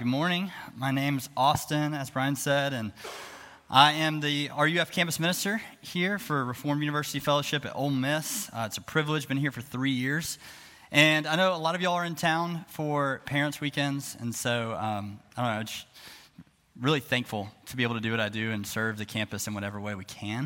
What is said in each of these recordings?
Good morning. My name's Austin, as Brian said, and I am the RUF campus minister here for Reformed University Fellowship at Ole Miss. It's a privilege, been here for 3 years. And I know a lot of y'all are in town for Parents' Weekends, and so, I don't know, just really thankful to be able to do what I do and serve the campus in whatever way we can.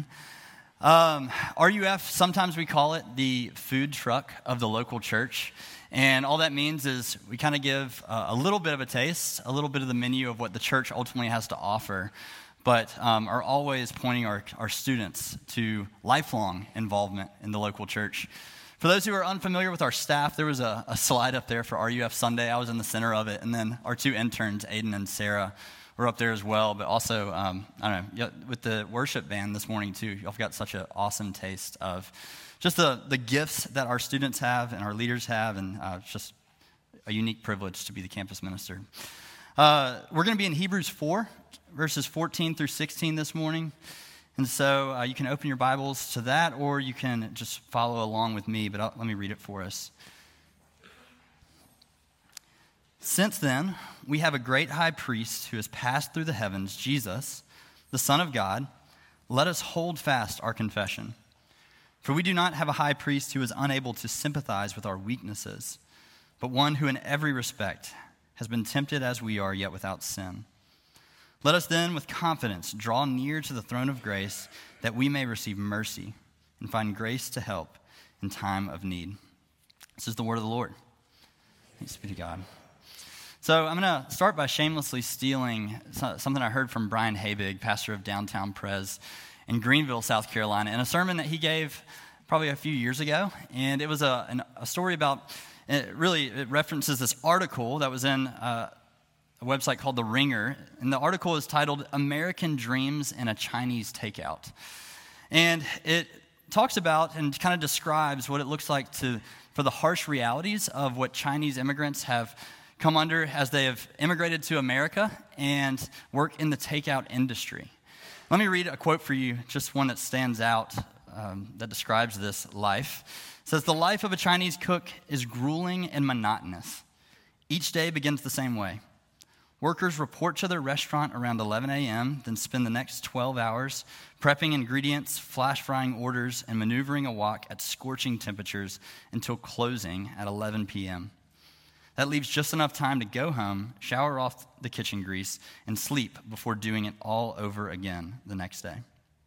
RUF, sometimes we call it the food truck of the local church. And all that means is we kind of give a little bit of a taste, a little bit of the menu of what the church ultimately has to offer, but are always pointing our students to lifelong involvement in the local church. For those who are unfamiliar with our staff, there was a slide up there for RUF Sunday. I was in the center of it, and then our two interns, Aiden and Sarah, were up there as well. But also, I don't know, with the worship band this morning too, y'all got such an awesome taste of just the gifts that our students have and our leaders have, and it's just a unique privilege to be the campus minister. We're going to be in Hebrews 4, verses 14 through 16 this morning. And so you can open your Bibles to that, or you can just follow along with me, but let me read it for us. Since then, we have a great high priest who has passed through the heavens, Jesus, the Son of God. Let us hold fast our confession. For we do not have a high priest who is unable to sympathize with our weaknesses, but one who in every respect has been tempted as we are, yet without sin. Let us then with confidence draw near to the throne of grace, that we may receive mercy and find grace to help in time of need. This is the word of the Lord. Thanks be to God. So I'm going to start by shamelessly stealing something I heard from Brian Habig, pastor of Downtown Pres in Greenville, South Carolina, in a sermon that he gave probably a few years ago. And it was a story about, it references this article that was in a website called The Ringer. And the article is titled, American Dreams in a Chinese Takeout. And it talks about and kind of describes what it looks like for the harsh realities of what Chinese immigrants have come under as they have immigrated to America and work in the takeout industry. Let me read a quote for you, just one that stands out that describes this life. It says, the life of a Chinese cook is grueling and monotonous. Each day begins the same way. Workers report to their restaurant around 11 a.m., then spend the next 12 hours prepping ingredients, flash frying orders, and maneuvering a wok at scorching temperatures until closing at 11 p.m. That leaves just enough time to go home, shower off the kitchen grease, and sleep before doing it all over again the next day.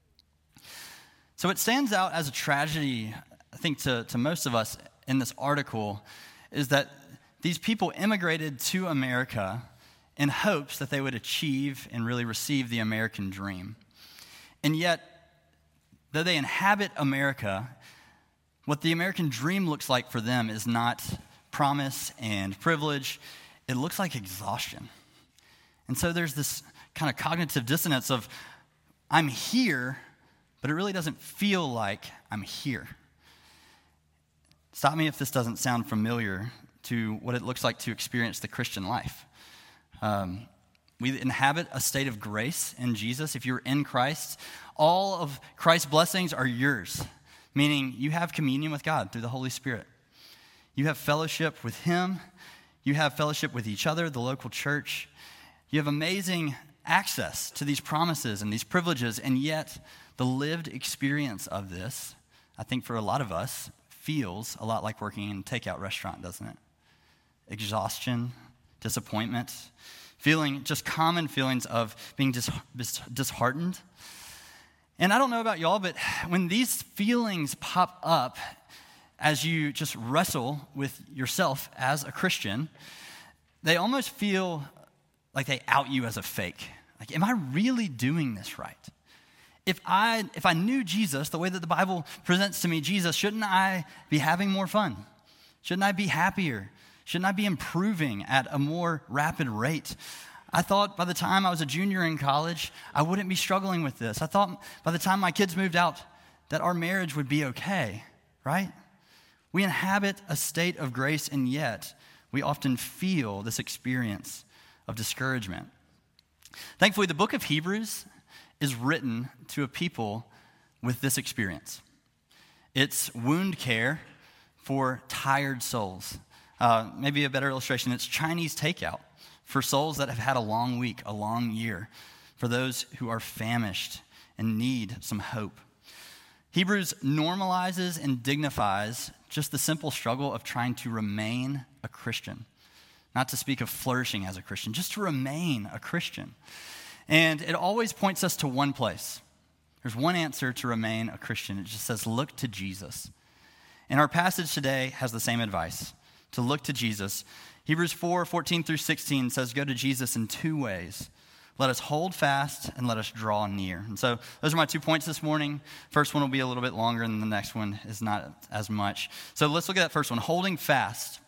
So it stands out as a tragedy, I think, to most of us in this article, is that these people immigrated to America in hopes that they would achieve and really receive the American dream. And yet, though they inhabit America, what the American dream looks like for them is not promise and privilege. It looks like exhaustion. And so there's this kind of cognitive dissonance of, I'm here, but it really doesn't feel like I'm here. Stop me if this doesn't sound familiar to what it looks like to experience the Christian life. We inhabit a state of grace in Jesus. If you're in Christ, all of Christ's blessings are yours, meaning you have communion with God through the Holy Spirit. You have fellowship with Him. You have fellowship with each other, the local church. You have amazing access to these promises and these privileges, and yet the lived experience of this, I think for a lot of us, feels a lot like working in a takeout restaurant, doesn't it? Exhaustion, disappointment, feeling just common feelings of being disheartened. And I don't know about y'all, but when these feelings pop up as you just wrestle with yourself as a Christian, they almost feel like they out you as a fake. Like, am I really doing this right? If I knew Jesus the way that the Bible presents to me Jesus, shouldn't I be having more fun? Shouldn't I be happier? Shouldn't I be improving at a more rapid rate? I thought by the time I was a junior in college, I wouldn't be struggling with this. I thought by the time my kids moved out that our marriage would be okay, right? We inhabit a state of grace, and yet we often feel this experience of discouragement. Thankfully, the book of Hebrews is written to a people with this experience. It's wound care for tired souls. Maybe a better illustration, it's Chinese takeout for souls that have had a long week, a long year, for those who are famished and need some hope. Hebrews normalizes and dignifies just the simple struggle of trying to remain a Christian. Not to speak of flourishing as a Christian, just to remain a Christian. And it always points us to one place. There's one answer to remain a Christian. It just says, look to Jesus. And our passage today has the same advice, to look to Jesus. Hebrews 4:14 through 16 says, go to Jesus in two ways. Let us hold fast and let us draw near. And so those are my 2 points this morning. First one will be a little bit longer and the next one is not as much. So let's look at that first one, holding fast.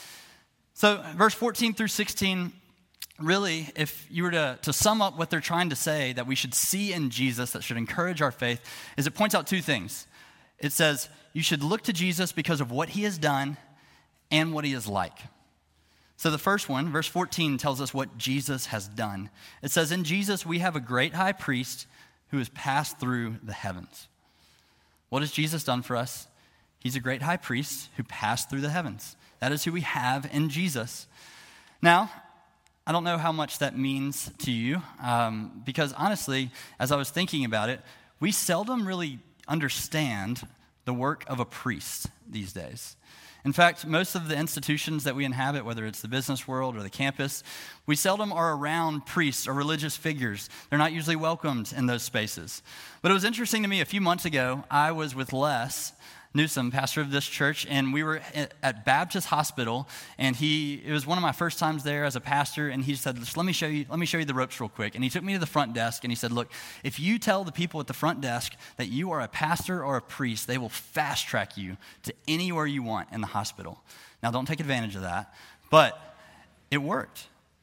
So verse 14 through 16, really, if you were to sum up what they're trying to say that we should see in Jesus that should encourage our faith, is it points out two things. It says you should look to Jesus because of what he has done and what he is like. So the first one, verse 14, tells us what Jesus has done. It says, in Jesus we have a great high priest who has passed through the heavens. What has Jesus done for us? He's a great high priest who passed through the heavens. That is who we have in Jesus. Now, I don't know how much that means to you, because honestly, as I was thinking about it, we seldom really understand the work of a priest these days. In fact, most of the institutions that we inhabit, whether it's the business world or the campus, we seldom are around priests or religious figures. They're not usually welcomed in those spaces. But it was interesting to me, a few months ago, I was with Les Newsom, pastor of this church, and we were at Baptist Hospital, and it was one of my first times there as a pastor, and he said, let me show you the ropes real quick. And he took me to the front desk, and he said, look, if you tell the people at the front desk that you are a pastor or a priest, they will fast track you to anywhere you want in the hospital. Now, don't take advantage of that, but it worked.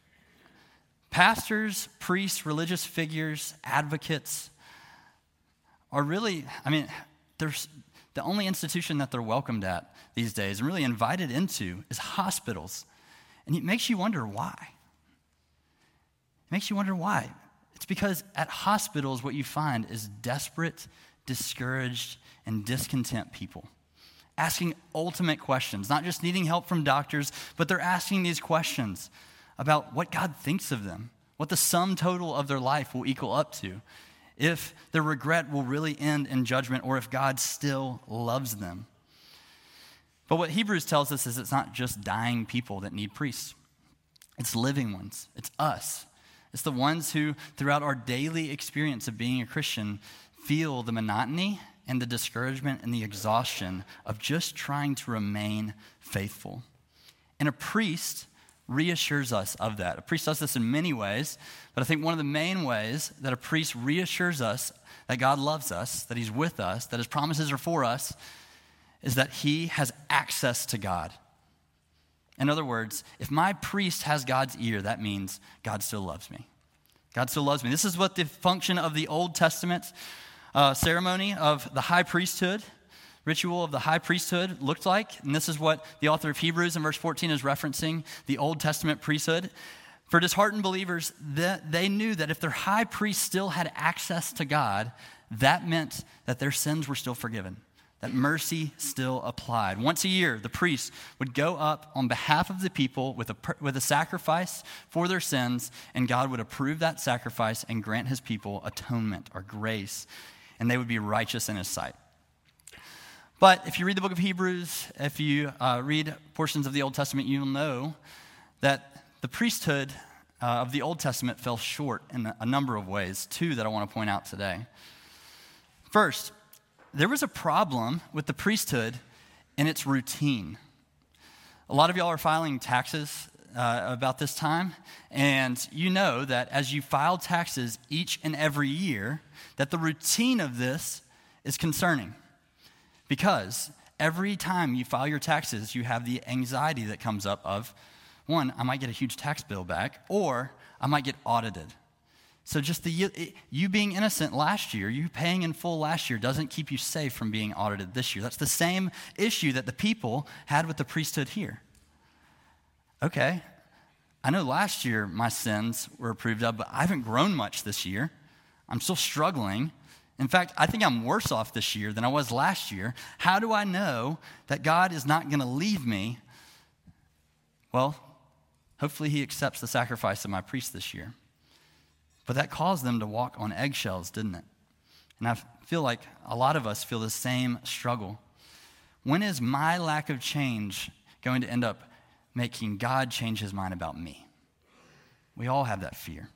Pastors, priests, religious figures, advocates are really, there's the only institution that they're welcomed at these days and really invited into is hospitals. And it makes you wonder why. It's because at hospitals, what you find is desperate, discouraged, and discontent people asking ultimate questions, not just needing help from doctors, but they're asking these questions about what God thinks of them, what the sum total of their life will equal up to, if their regret will really end in judgment, or if God still loves them. But what Hebrews tells us is it's not just dying people that need priests. It's living ones. It's us. It's the ones who, throughout our daily experience of being a Christian, feel the monotony and the discouragement and the exhaustion of just trying to remain faithful. And a priest reassures us of that. A priest does this in many ways, but I think one of the main ways that a priest reassures us that God loves us, that he's with us, that his promises are for us, is that he has access to God. In other words, if my priest has God's ear, that means God still loves me. God still loves me. This is what the function of the Old Testament ceremony of the high priesthood, ritual of the high priesthood looked like. And this is what the author of Hebrews in verse 14 is referencing, the Old Testament priesthood. For disheartened believers, they knew that if their high priest still had access to God, that meant that their sins were still forgiven, that mercy still applied. Once a year, the priest would go up on behalf of the people with a sacrifice for their sins, and God would approve that sacrifice and grant his people atonement or grace, and they would be righteous in his sight. But if you read the book of Hebrews, if you read portions of the Old Testament, you'll know that the priesthood of the Old Testament fell short in a number of ways, two that I want to point out today. First, there was a problem with the priesthood in its routine. A lot of y'all are filing taxes about this time, and you know that as you file taxes each and every year, that the routine of this is concerning. Because every time you file your taxes, you have the anxiety that comes up of, one, I might get a huge tax bill back, or I might get audited. So just you being innocent last year, you paying in full last year, doesn't keep you safe from being audited this year. That's the same issue that the people had with the priesthood here. Okay, I know last year my sins were approved of, but I haven't grown much this year. I'm still struggling. In fact, I think I'm worse off this year than I was last year. How do I know that God is not going to leave me? Well, Hopefully he accepts the sacrifice of my priest this year. But that caused them to walk on eggshells, didn't it? And I feel like a lot of us feel the same struggle. When is my lack of change going to end up making God change his mind about me? We all have that fear.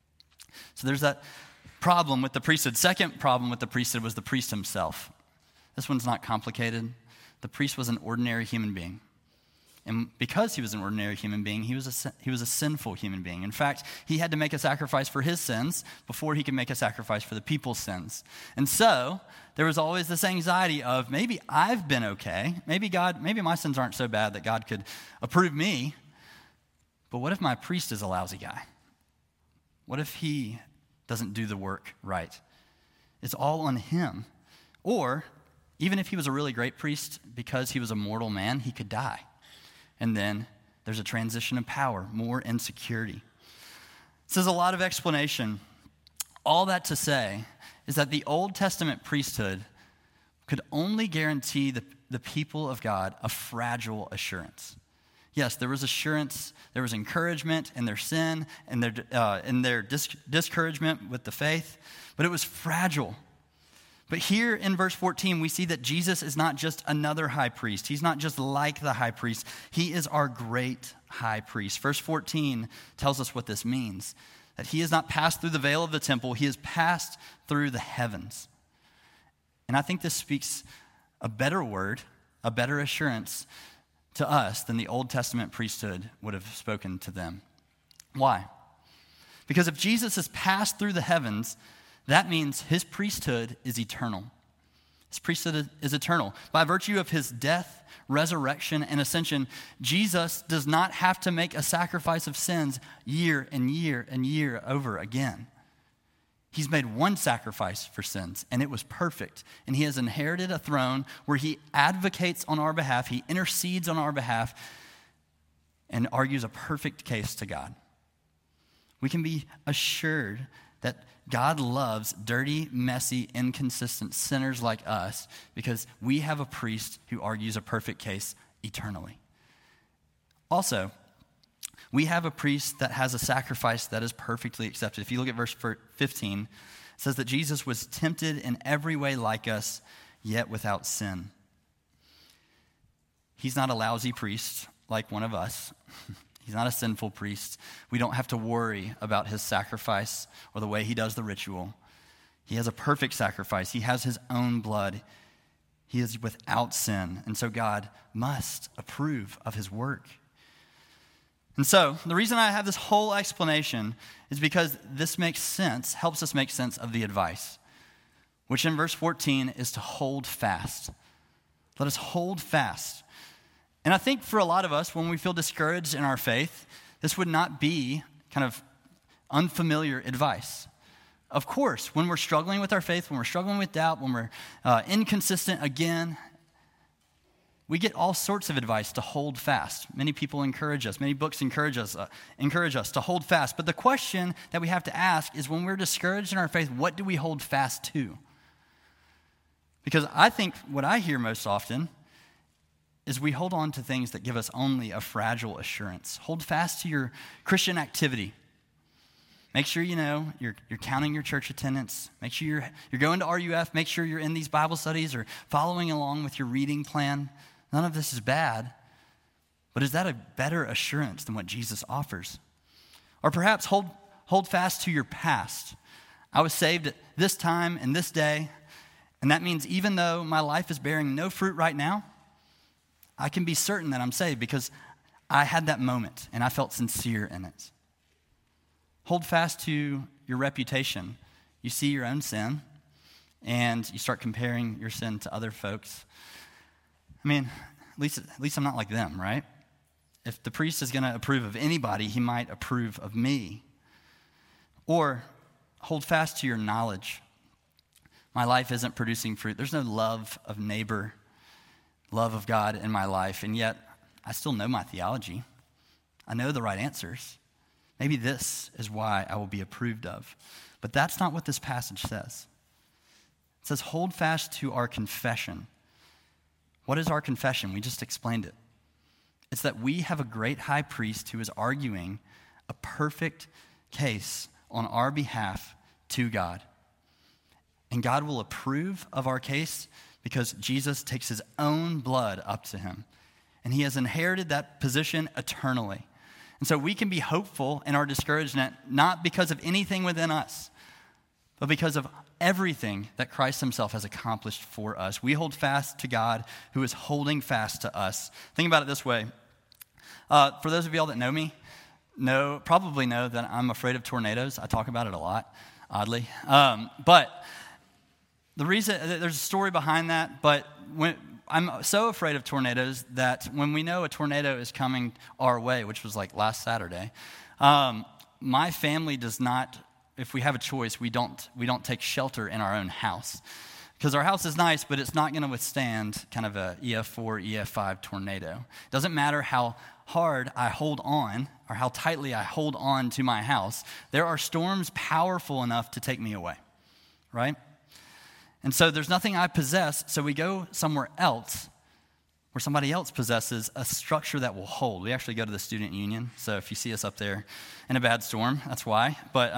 So there's that problem with the priesthood. Second problem with the priesthood was the priest himself. This one's not complicated. The priest was an ordinary human being. And because he was an ordinary human being, he was a sinful human being. In fact, he had to make a sacrifice for his sins before he could make a sacrifice for the people's sins. And so there was always this anxiety of, maybe I've been okay. Maybe my sins aren't so bad that God could approve me. But what if my priest is a lousy guy? What if he doesn't do the work right? It's all on him. Or even if he was a really great priest, because he was a mortal man, he could die. And then there's a transition of power, more insecurity. This is a lot of explanation. All that to say is that the Old Testament priesthood could only guarantee the people of God a fragile assurance. Yes, there was assurance, there was encouragement in their sin and their discouragement with the faith, but it was fragile. But here in verse 14, we see that Jesus is not just another high priest. He's not just like the high priest. He is our great high priest. Verse 14 tells us what this means, that he has not passed through the veil of the temple. He has passed through the heavens. And I think this speaks a better word, a better assurance to us than the Old Testament priesthood would have spoken to them. Why? Because if Jesus has passed through the heavens, that means his priesthood is eternal. His priesthood is eternal. By virtue of his death, resurrection, and ascension, Jesus does not have to make a sacrifice of sins year and year and year over again. He's made one sacrifice for sins, and it was perfect. And he has inherited a throne where he advocates on our behalf, he intercedes on our behalf, and argues a perfect case to God. We can be assured that God loves dirty, messy, inconsistent sinners like us because we have a priest who argues a perfect case eternally. Also, we have a priest that has a sacrifice that is perfectly accepted. If you look at verse 15, it says that Jesus was tempted in every way like us, yet without sin. He's not a lousy priest like one of us. He's not a sinful priest. We don't have to worry about his sacrifice or the way he does the ritual. He has a perfect sacrifice. He has his own blood. He is without sin. And so God must approve of his work. And so the reason I have this whole explanation is because this makes sense, helps us make sense of the advice, which in verse 14 is to hold fast. Let us hold fast. And I think for a lot of us, when we feel discouraged in our faith, this would not be kind of unfamiliar advice. Of course, when we're struggling with our faith, when we're struggling with doubt, when we're inconsistent again, we get all sorts of advice to hold fast. Many people encourage us. Many books encourage us to hold fast. But the question that we have to ask is, when we're discouraged in our faith, what do we hold fast to? Because I think what I hear most often is we hold on to things that give us only a fragile assurance. Hold fast to your Christian activity. Make sure you're counting your church attendance. Make sure you're going to RUF. Make sure you're in these Bible studies or following along with your reading plan. None of this is bad, but is that a better assurance than what Jesus offers? Or perhaps hold fast to your past. I was saved at this time and this day, and that means even though my life is bearing no fruit right now, I can be certain that I'm saved because I had that moment and I felt sincere in it. Hold fast to your reputation. You see your own sin and you start comparing your sin to other folks. I mean, at least I'm not like them, right? If the priest is going to approve of anybody, he might approve of me. Or hold fast to your knowledge. My life isn't producing fruit. There's no love of neighbor, love of God in my life, and yet I still know my theology. I know the right answers. Maybe this is why I will be approved of. But that's not what this passage says. It says, hold fast to our confession. What is our confession? We just explained it. It's that we have a great high priest who is arguing a perfect case on our behalf to God. And God will approve of our case because Jesus takes his own blood up to him. And he has inherited that position eternally. And so we can be hopeful in our discouragement, not because of anything within us, but because of everything that Christ himself has accomplished for us. We hold fast to God who is holding fast to us. Think about it this way. For those of y'all that know me, probably know that I'm afraid of tornadoes. I talk about it a lot, oddly. But the reason, there's a story behind that, but I'm so afraid of tornadoes that when we know a tornado is coming our way, which was like last Saturday, my family does not, if we have a choice, we don't take shelter in our own house. Because our house is nice, but it's not going to withstand kind of a EF4, EF5 tornado. It doesn't matter how hard I hold on or how tightly I hold on to my house. There are storms powerful enough to take me away, right? And so there's nothing I possess, so we go somewhere else where somebody else possesses a structure that will hold. We actually go to the student union, so if you see us up there in a bad storm, that's why. But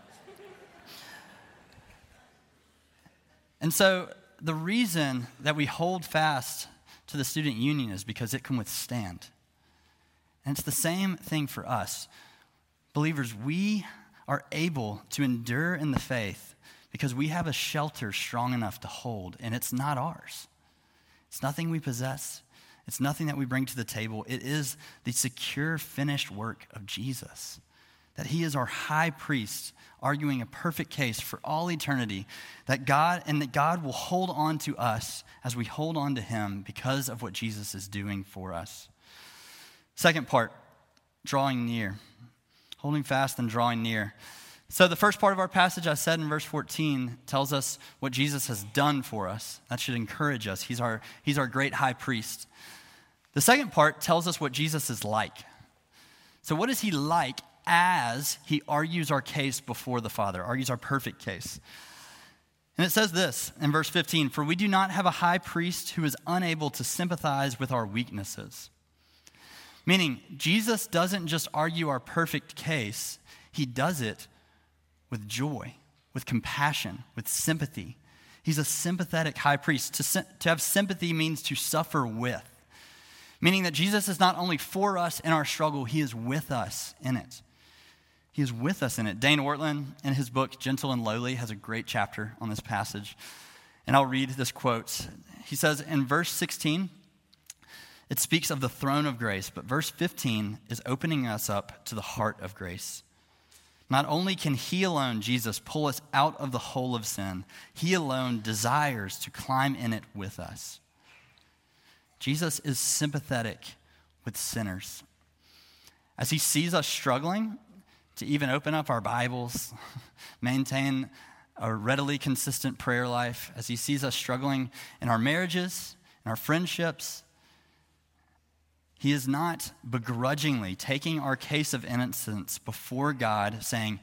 and so the reason that we hold fast to the student union is because it can withstand. And it's the same thing for us. Believers, we are able to endure in the faith because we have a shelter strong enough to hold, and it's not ours. It's nothing we possess. It's nothing that we bring to the table. It is the secure, finished work of Jesus, that he is our high priest, arguing a perfect case for all eternity, that God will hold on to us as we hold on to him because of what Jesus is doing for us. Second part, drawing near. Holding fast and drawing near. So the first part of our passage, I said in verse 14, tells us what Jesus has done for us. That should encourage us. He's our great high priest. The second part tells us what Jesus is like. So what is he like as he argues our case before the Father, argues our perfect case? And it says this in verse 15, "For we do not have a high priest who is unable to sympathize with our weaknesses." Meaning, Jesus doesn't just argue our perfect case, he does it with joy, with compassion, with sympathy. He's a sympathetic high priest. To have sympathy means to suffer with, meaning that Jesus is not only for us in our struggle, he is with us in it. He is with us in it. Dane Ortlund, in his book, Gentle and Lowly, has a great chapter on this passage. And I'll read this quote. He says, in verse 16, it speaks of the throne of grace, but verse 15 is opening us up to the heart of grace. Not only can he alone, Jesus, pull us out of the hole of sin, he alone desires to climb in it with us. Jesus is sympathetic with sinners. As he sees us struggling to even open up our Bibles, maintain a readily consistent prayer life, as he sees us struggling in our marriages, in our friendships, he is not begrudgingly taking our case of innocence before God, saying,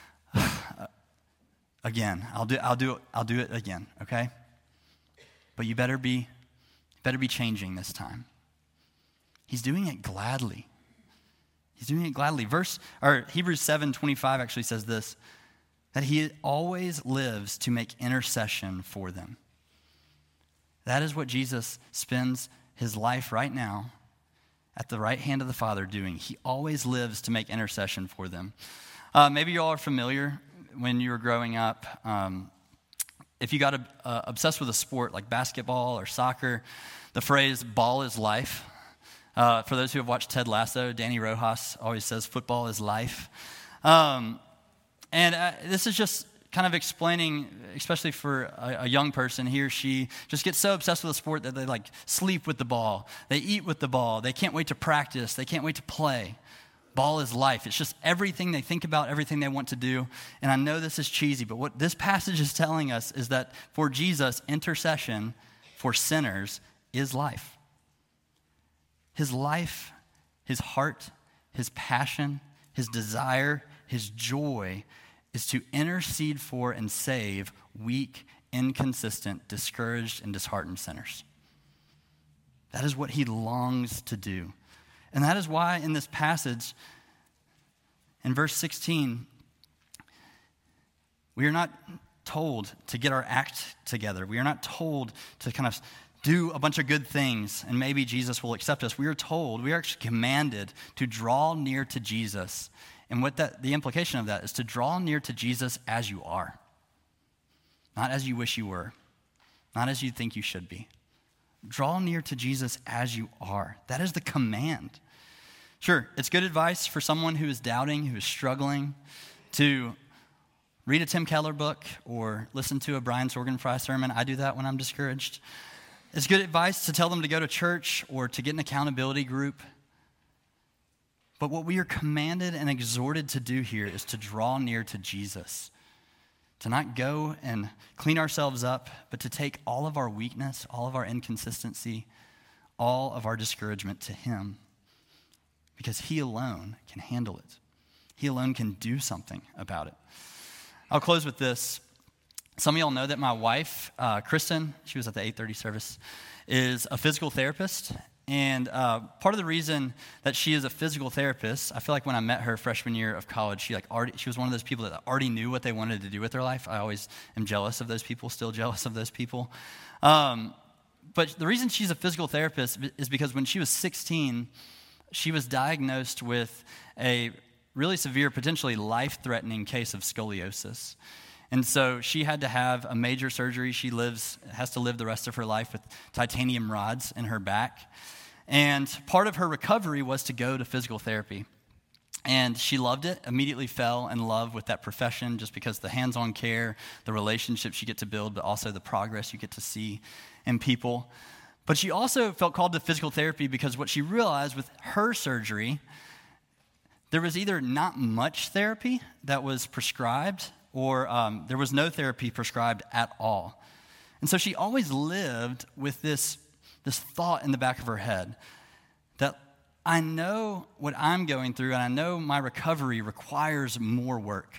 "Again, I'll do it again, okay? But you better be changing this time." He's doing it gladly. He's doing it gladly. Hebrews 7:25 actually says this, that he always lives to make intercession for them. That is what Jesus spends his life right now at the right hand of the Father doing. He always lives to make intercession for them. Maybe you all are familiar when you were growing up. If you got obsessed with a sport like basketball or soccer, the phrase "ball is life." For those who have watched Ted Lasso, Danny Rojas always says football is life. And this is just kind of explaining, especially for a young person, he or she just gets so obsessed with a sport that they like sleep with the ball. They eat with the ball. They can't wait to practice. They can't wait to play. Ball is life. It's just everything they think about, everything they want to do. And I know this is cheesy, but what this passage is telling us is that for Jesus, intercession for sinners is life. His life, his heart, his passion, his desire, his joy is to intercede for and save weak, inconsistent, discouraged, and disheartened sinners. That is what he longs to do. And that is why in this passage, in verse 16, we are not told to get our act together. We are not told to kind of do a bunch of good things and maybe Jesus will accept us. We are told, we are actually commanded to draw near to Jesus. And what the implication of that is to draw near to Jesus as you are. Not as you wish you were. Not as you think you should be. Draw near to Jesus as you are. That is the command. Sure, it's good advice for someone who is doubting, who is struggling, to read a Tim Keller book or listen to a Brian Sorgenfrey sermon. I do that when I'm discouraged. It's good advice to tell them to go to church or to get an accountability group. But what we are commanded and exhorted to do here is to draw near to Jesus. To not go and clean ourselves up, but to take all of our weakness, all of our inconsistency, all of our discouragement to him. Because he alone can handle it. He alone can do something about it. I'll close with this. Some of y'all know that my wife, Kristen, she was at the 8:30 service, is a physical therapist. And part of the reason that she is a physical therapist, I feel like when I met her freshman year of college, she was one of those people that already knew what they wanted to do with their life. I always am jealous of those people, still jealous of those people. But the reason she's a physical therapist is because when she was 16, she was diagnosed with a really severe, potentially life-threatening case of scoliosis. And so she had to have a major surgery. She has to live the rest of her life with titanium rods in her back. And part of her recovery was to go to physical therapy. And she loved it, immediately fell in love with that profession just because the hands-on care, the relationships you get to build, but also the progress you get to see in people. But she also felt called to physical therapy because what she realized with her surgery, there was either not much therapy that was prescribed or there was no therapy prescribed at all. And so she always lived with this thought in the back of her head that I know what I'm going through and I know my recovery requires more work.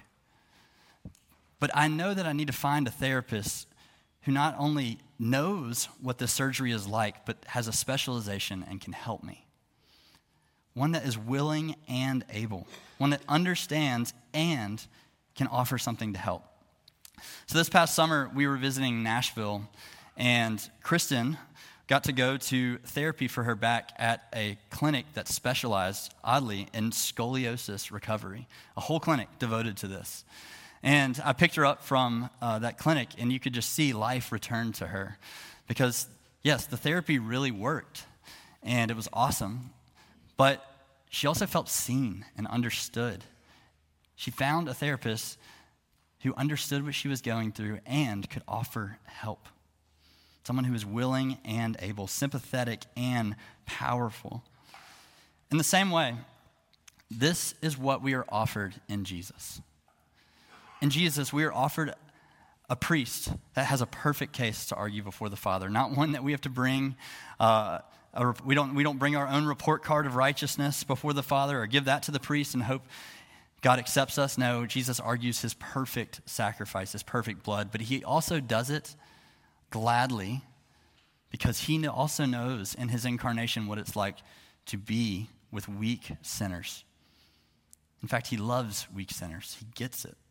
But I know that I need to find a therapist who not only knows what the surgery is like, but has a specialization and can help me. One that is willing and able. One that understands and can offer something to help. So this past summer, we were visiting Nashville, and Kristen got to go to therapy for her back at a clinic that specialized, oddly, in scoliosis recovery. A whole clinic devoted to this. And I picked her up from that clinic, and you could just see life return to her. Because, yes, the therapy really worked, and it was awesome. But she also felt seen and understood. She found a therapist who understood what she was going through and could offer help. Someone who was willing and able, sympathetic and powerful. In the same way, this is what we are offered in Jesus. In Jesus, we are offered a priest that has a perfect case to argue before the Father, not one that we have to bring. We don't bring our own report card of righteousness before the Father or give that to the priest and hope God accepts us. No, Jesus argues his perfect sacrifice, his perfect blood, but he also does it gladly because he also knows in his incarnation what it's like to be with weak sinners. In fact, he loves weak sinners. He gets it.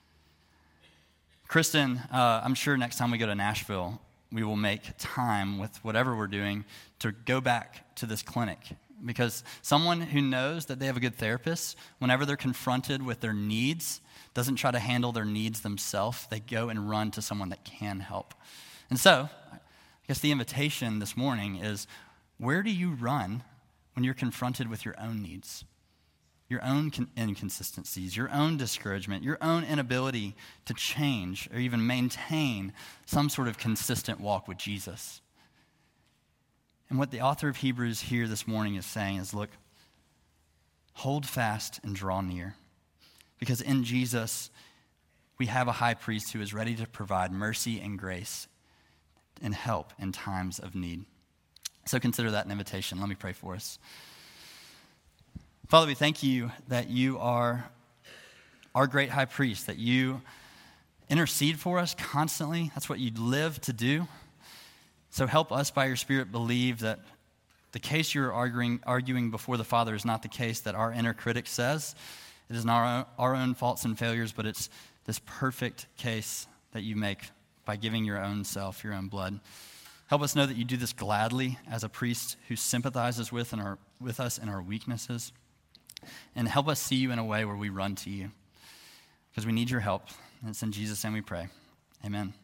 Kristen, I'm sure next time we go to Nashville, we will make time with whatever we're doing to go back to this clinic. Because someone who knows that they have a good therapist, whenever they're confronted with their needs, doesn't try to handle their needs themselves. They go and run to someone that can help. And so, I guess the invitation this morning is, where do you run when you're confronted with your own needs? Your own inconsistencies, your own discouragement, your own inability to change or even maintain some sort of consistent walk with Jesus. And what the author of Hebrews here this morning is saying is, look, hold fast and draw near. Because in Jesus, we have a high priest who is ready to provide mercy and grace and help in times of need. So consider that an invitation. Let me pray for us. Father, we thank you that you are our great high priest, that you intercede for us constantly. That's what you live to do. So help us by your Spirit believe that The case you're arguing before the Father is not the case that our inner critic says. It is not our own faults and failures, but it's this perfect case that you make by giving your own self, your own blood. Help us know that you do this gladly as a priest who sympathizes with us in our weaknesses. And help us see you in a way where we run to you, because we need your help. And it's in Jesus' name we pray. Amen.